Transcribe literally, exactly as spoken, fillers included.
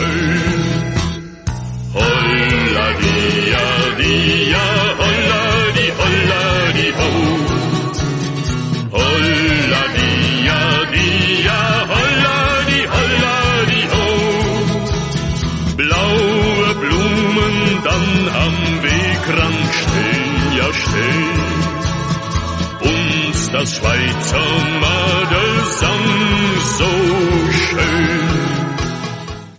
schön. Holla dia dia, holla di holla di ho. Holla dia dia, holla di holla di ho. Blaue Blumen dann am Wegrand stehen, ja stehen. Und das Schweizer Madel sang so schön.